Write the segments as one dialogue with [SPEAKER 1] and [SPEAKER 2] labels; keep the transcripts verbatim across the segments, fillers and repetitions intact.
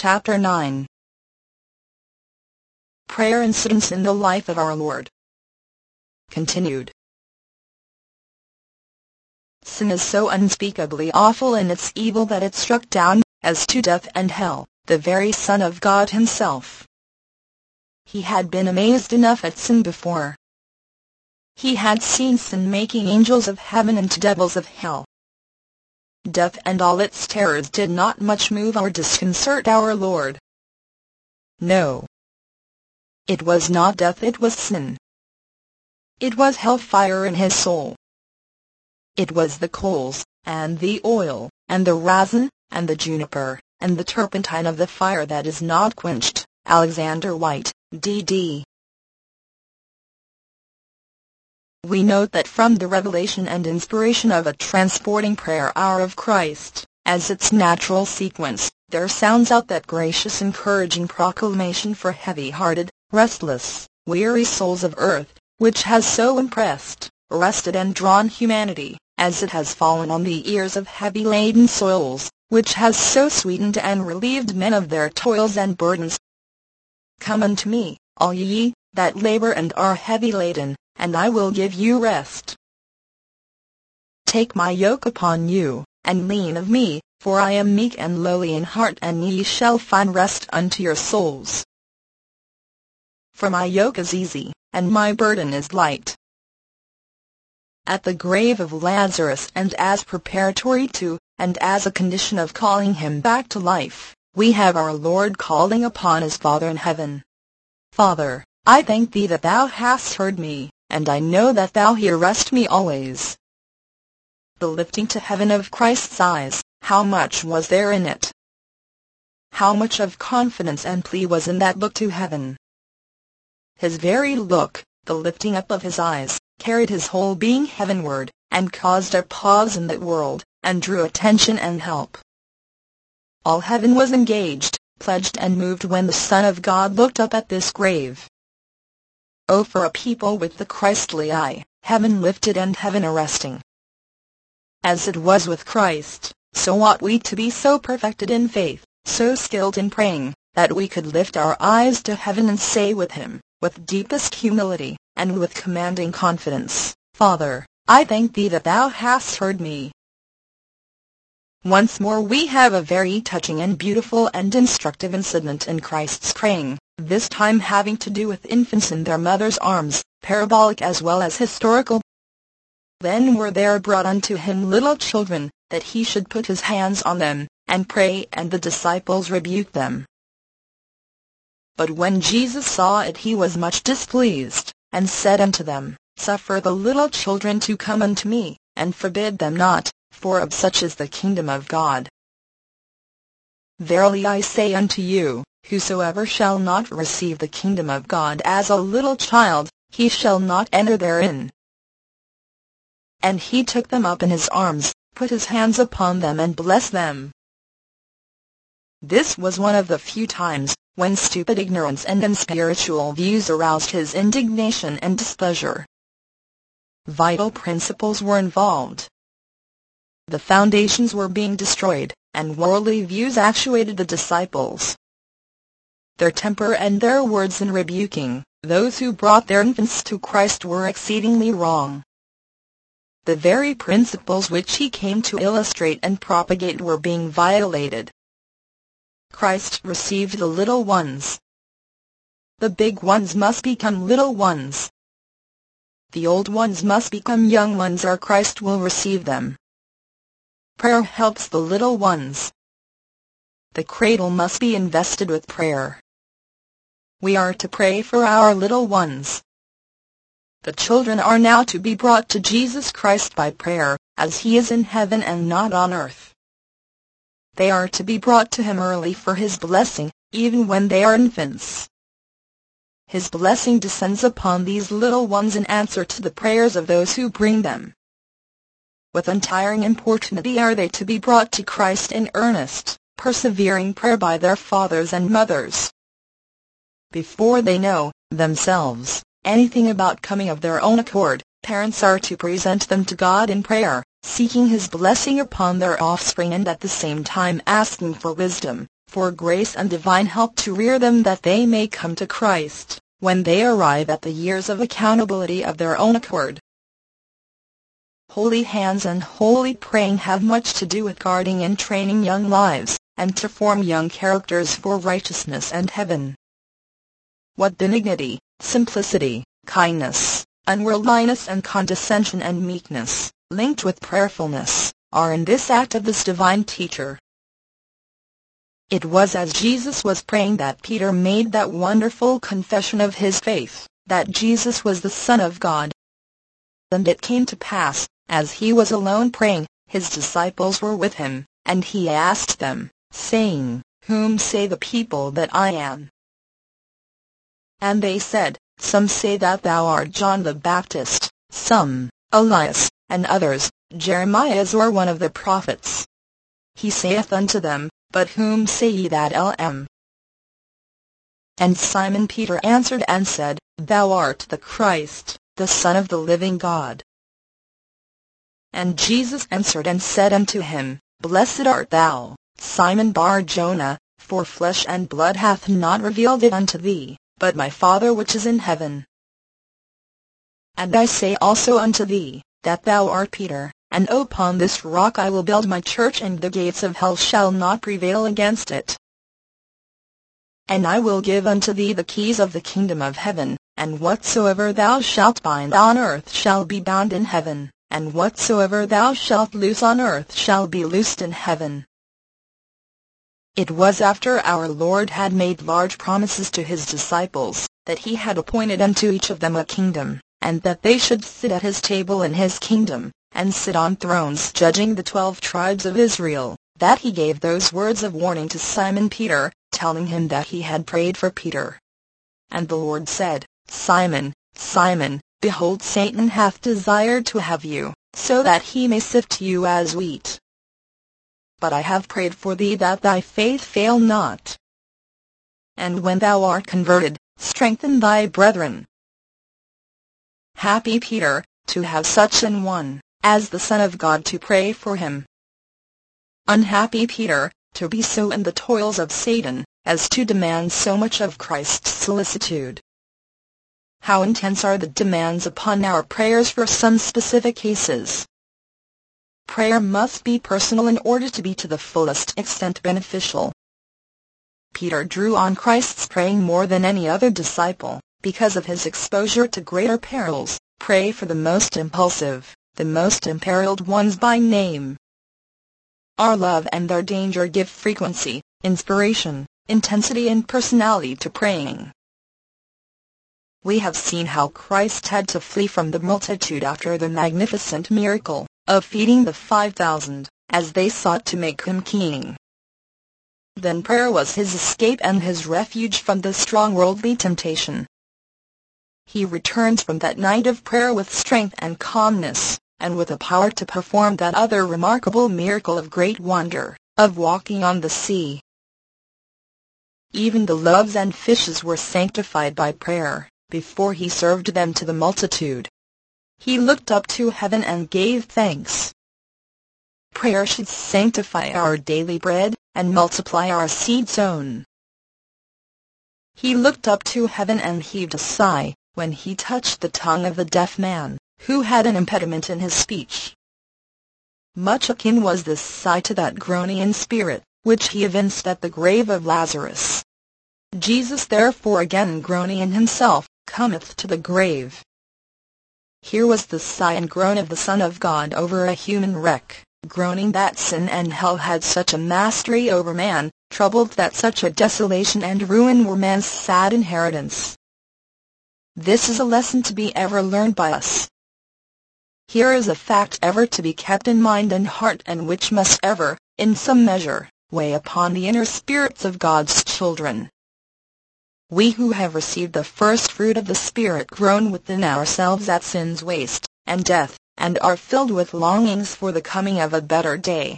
[SPEAKER 1] Chapter nine. Prayer Incidents in the Life of Our Lord. Continued. Sin is so unspeakably awful in its evil that it struck down, as to death and hell, the very Son of God himself. He had been amazed enough at sin before. He had seen sin making angels of heaven into devils of hell. Death and all its terrors did not much move or disconcert our Lord. No. It was not death, it was sin. It was hellfire in his soul. It was the coals, and the oil, and the resin, and the juniper, and the turpentine of the fire that is not quenched. Alexander White, D D We note that from the revelation and inspiration of a transporting prayer hour of Christ, as its natural sequence, there sounds out that gracious encouraging proclamation for heavy-hearted, restless, weary souls of earth, which has so impressed, arrested and drawn humanity, as it has fallen on the ears of heavy-laden souls, which has so sweetened and relieved men of their toils and burdens. Come unto me, all ye that labor and are heavy laden, and I will give you rest. Take my yoke upon you, and lean of me, for I am meek and lowly in heart, and ye shall find rest unto your souls. For my yoke is easy, and my burden is light. At the grave of Lazarus, and as preparatory to, and as a condition of calling him back to life, we have our Lord calling upon his Father in heaven. Father, I thank thee that thou hast heard me, and I know that thou hearest me always. The lifting to heaven of Christ's eyes, how much was there in it? How much of confidence and plea was in that look to heaven? His very look, the lifting up of his eyes, carried his whole being heavenward, and caused a pause in that world, and drew attention and help. All heaven was engaged, pledged and moved when the Son of God looked up at this grave. Oh, for a people with the Christly eye, heaven lifted and heaven arresting. As it was with Christ, so ought we to be so perfected in faith, so skilled in praying, that we could lift our eyes to heaven and say with him, with deepest humility, and with commanding confidence, Father, I thank thee that thou hast heard me. Once more we have a very touching and beautiful and instructive incident in Christ's praying, this time having to do with infants in their mothers' arms, parabolic as well as historical. Then were there brought unto him little children, that he should put his hands on them, and pray, and the disciples rebuked them. But when Jesus saw it, he was much displeased, and said unto them, Suffer the little children to come unto me, and forbid them not, for of such is the kingdom of God. Verily I say unto you, whosoever shall not receive the kingdom of God as a little child, he shall not enter therein. And he took them up in his arms, put his hands upon them, and blessed them. This was one of the few times when stupid ignorance and unspiritual views aroused his indignation and displeasure. Vital principles were involved. The foundations were being destroyed, and worldly views actuated the disciples. Their temper and their words in rebuking those who brought their infants to Christ were exceedingly wrong. The very principles which he came to illustrate and propagate were being violated. Christ received the little ones. The big ones must become little ones. The old ones must become young ones, or Christ will receive them. Prayer helps the little ones. The cradle must be invested with prayer. We are to pray for our little ones. The children are now to be brought to Jesus Christ by prayer, as he is in heaven and not on earth. They are to be brought to him early for his blessing, even when they are infants. His blessing descends upon these little ones in answer to the prayers of those who bring them. With untiring importunity are they to be brought to Christ in earnest, persevering prayer by their fathers and mothers. Before they know, themselves, anything about coming of their own accord, parents are to present them to God in prayer, seeking his blessing upon their offspring, and at the same time asking for wisdom, for grace and divine help to rear them that they may come to Christ, when they arrive at the years of accountability of their own accord. Holy hands and holy praying have much to do with guarding and training young lives, and to form young characters for righteousness and heaven. What benignity, simplicity, kindness, unworldliness and condescension and meekness, linked with prayerfulness, are in this act of this divine teacher. It was as Jesus was praying that Peter made that wonderful confession of his faith, that Jesus was the Son of God. And it came to pass, as he was alone praying, his disciples were with him, and he asked them, saying, Whom say the people that I am? And they said, Some say that thou art John the Baptist, some, Elias, and others, Jeremiah or one of the prophets. He saith unto them, But whom say ye that I am? And Simon Peter answered and said, Thou art the Christ, the Son of the living God. And Jesus answered and said unto him, Blessed art thou, Simon Bar-Jonah, for flesh and blood hath not revealed it unto thee, but my Father which is in heaven. And I say also unto thee, that thou art Peter, and upon this rock I will build my church, and the gates of hell shall not prevail against it. And I will give unto thee the keys of the kingdom of heaven, and whatsoever thou shalt bind on earth shall be bound in heaven, and whatsoever thou shalt loose on earth shall be loosed in heaven. It was after our Lord had made large promises to his disciples, that he had appointed unto each of them a kingdom, and that they should sit at his table in his kingdom, and sit on thrones judging the twelve tribes of Israel, that he gave those words of warning to Simon Peter, telling him that he had prayed for Peter. And the Lord said, Simon, Simon, behold, Satan hath desired to have you, so that he may sift you as wheat. But I have prayed for thee that thy faith fail not. And when thou art converted, strengthen thy brethren. Happy Peter, to have such an one, as the Son of God to pray for him. Unhappy Peter, to be so in the toils of Satan, as to demand so much of Christ's solicitude. How intense are the demands upon our prayers for some specific cases. Prayer must be personal in order to be to the fullest extent beneficial. Peter drew on Christ's praying more than any other disciple, because of his exposure to greater perils. Pray for the most impulsive, the most imperiled ones by name. Our love and our danger give frequency, inspiration, intensity and personality to praying. We have seen how Christ had to flee from the multitude after the magnificent miracle of feeding the five thousand, as they sought to make him king. Then prayer was his escape and his refuge from the strong worldly temptation. He returns from that night of prayer with strength and calmness, and with a power to perform that other remarkable miracle of great wonder, of walking on the sea. Even the loaves and fishes were sanctified by prayer, before he served them to the multitude. He looked up to heaven and gave thanks. Prayer should sanctify our daily bread, and multiply our seed sown. He looked up to heaven and heaved a sigh, when he touched the tongue of the deaf man, who had an impediment in his speech. Much akin was this sigh to that groaning in spirit, which he evinced at the grave of Lazarus. Jesus therefore again groaning in himself, cometh to the grave. Here was the sigh and groan of the Son of God over a human wreck, groaning that sin and hell had such a mastery over man, troubled that such a desolation and ruin were man's sad inheritance. This is a lesson to be ever learned by us. Here is a fact ever to be kept in mind and heart, and which must ever, in some measure, weigh upon the inner spirits of God's children. We who have received the first fruit of the Spirit groan within ourselves at sin's waste and death, and are filled with longings for the coming of a better day.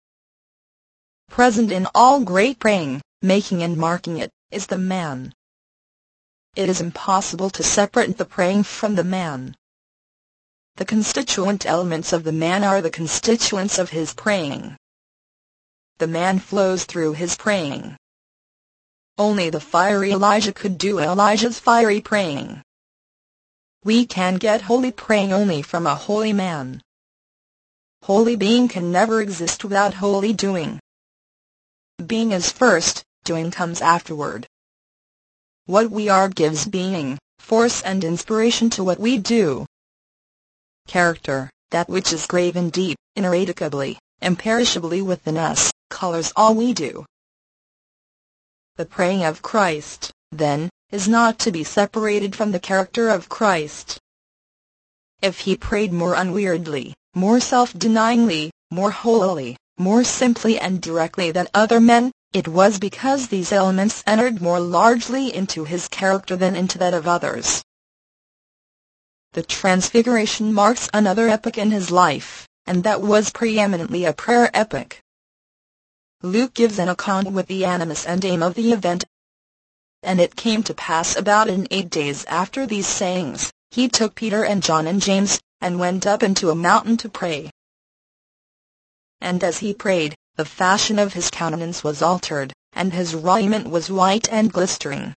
[SPEAKER 1] Present in all great praying, making and marking it, is the man. It is impossible to separate the praying from the man. The constituent elements of the man are the constituents of his praying. the man flows through his praying. Only the fiery Elijah could do Elijah's fiery praying. We can get holy praying only from a holy man. Holy being can never exist without holy doing. Being is first, doing comes afterward. What we are gives being, force and inspiration to what we do. Character, that which is graven deep, ineradicably, imperishably within us, colors all we do. The praying of Christ, then, is not to be separated from the character of Christ. If he prayed more unweariedly, more self-denyingly, more holily, more simply and directly than other men, it was because these elements entered more largely into his character than into that of others. The Transfiguration marks another epoch in his life, and that was preeminently a prayer epoch. Luke gives an account with the animus and aim of the event. And it came to pass about in eight days after these sayings, he took Peter and John and James, and went up into a mountain to pray. And as he prayed, the fashion of his countenance was altered, and his raiment was white and glistering.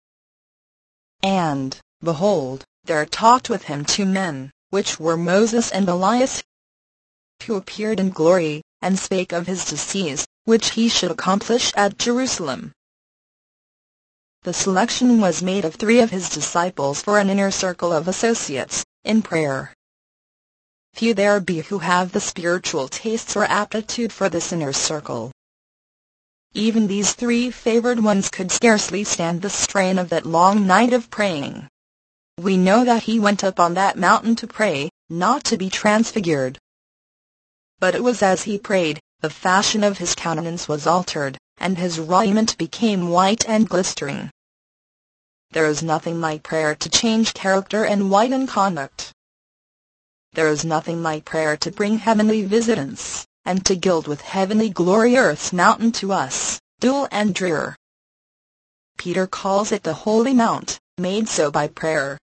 [SPEAKER 1] And, behold, there talked with him two men, which were Moses and Elias, who appeared in glory, and spake of his decease, which he should accomplish at Jerusalem. The selection was made of three of his disciples for an inner circle of associates, in prayer. Few there be who have the spiritual tastes or aptitude for this inner circle. Even these three favored ones could scarcely stand the strain of that long night of praying. We know that he went up on that mountain to pray, not to be transfigured. But it was as he prayed, the fashion of his countenance was altered, and his raiment became white and glistering. There is nothing like prayer to change character and whiten conduct. There is nothing like prayer to bring heavenly visitants, and to gild with heavenly glory earth's mountain to us, dull and drear. Peter calls it the Holy Mount, made so by prayer.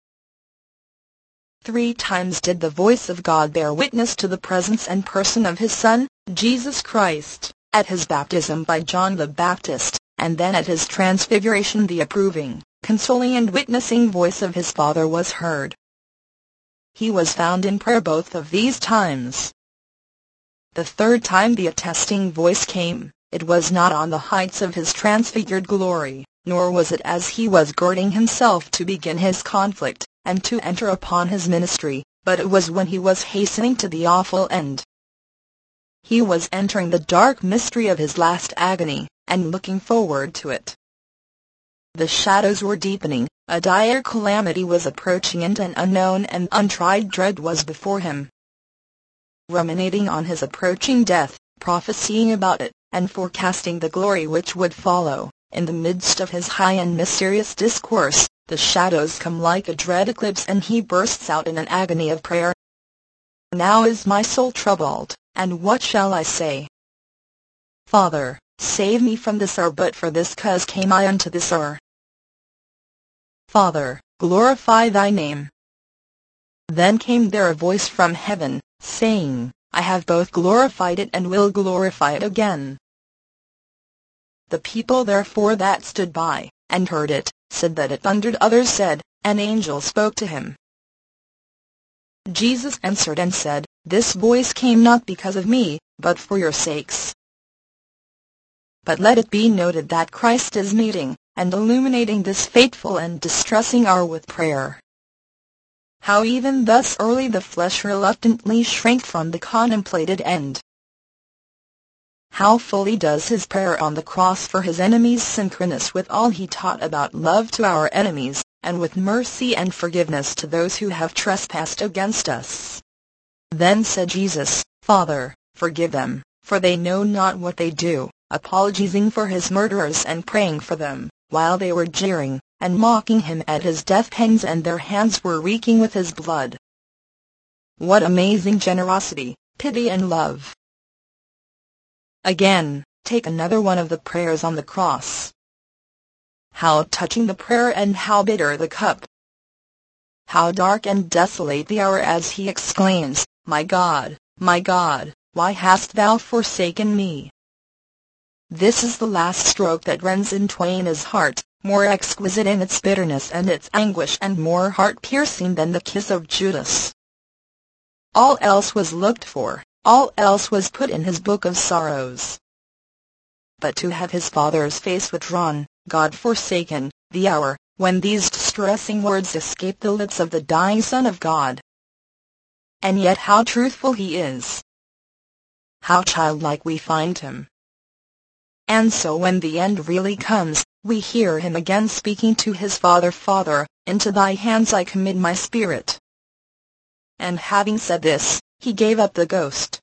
[SPEAKER 1] Three times did the voice of God bear witness to the presence and person of his Son, Jesus Christ, at his baptism by John the Baptist, and then at his transfiguration the approving, consoling and witnessing voice of his Father was heard. He was found in prayer both of these times. The third time the attesting voice came, it was not on the heights of his transfigured glory, nor was it as he was girding himself to begin his conflict, and to enter upon his ministry, but it was when he was hastening to the awful end. He was entering the dark mystery of his last agony, and looking forward to it. The shadows were deepening, a dire calamity was approaching, and an unknown and untried dread was before him. Ruminating on his approaching death, prophesying about it, and forecasting the glory which would follow, in the midst of his high and mysterious discourse, the shadows come like a dread eclipse, and he bursts out in an agony of prayer. Now is my soul troubled, and what shall I say? Father, save me from this hour, but for this cause came I unto this hour. Father, glorify thy name. Then came there a voice from heaven, saying, I have both glorified it and will glorify it again. The people therefore that stood by, and heard it, said that it thundered. Others said, an angel spoke to him. Jesus answered and said, This voice came not because of me, but for your sakes. But let it be noted that Christ is meeting, and illuminating this fateful and distressing hour with prayer. How even thus early the flesh reluctantly shrank from the contemplated end. How fully does his prayer on the cross for his enemies synchronous with all he taught about love to our enemies, and with mercy and forgiveness to those who have trespassed against us. Then said Jesus, Father, forgive them, for they know not what they do, apologizing for his murderers and praying for them, while they were jeering and mocking him at his death pangs, and their hands were reeking with his blood. What amazing generosity, pity and love! Again, take another one of the prayers on the cross. How touching the prayer, and how bitter the cup! How dark and desolate the hour as he exclaims, My God, my God, why hast thou forsaken me? This is the last stroke that rends in twain his heart, more exquisite in its bitterness and its anguish and more heart-piercing than the kiss of Judas. All else was looked for, all else was put in his book of sorrows. But to have his Father's face withdrawn, God forsaken, the hour, when these distressing words escaped the lips of the dying Son of God. And yet how truthful he is! How childlike we find him! And so when the end really comes, we hear him again speaking to his Father, Father, into thy hands I commit my spirit. And having said this, he gave up the ghost.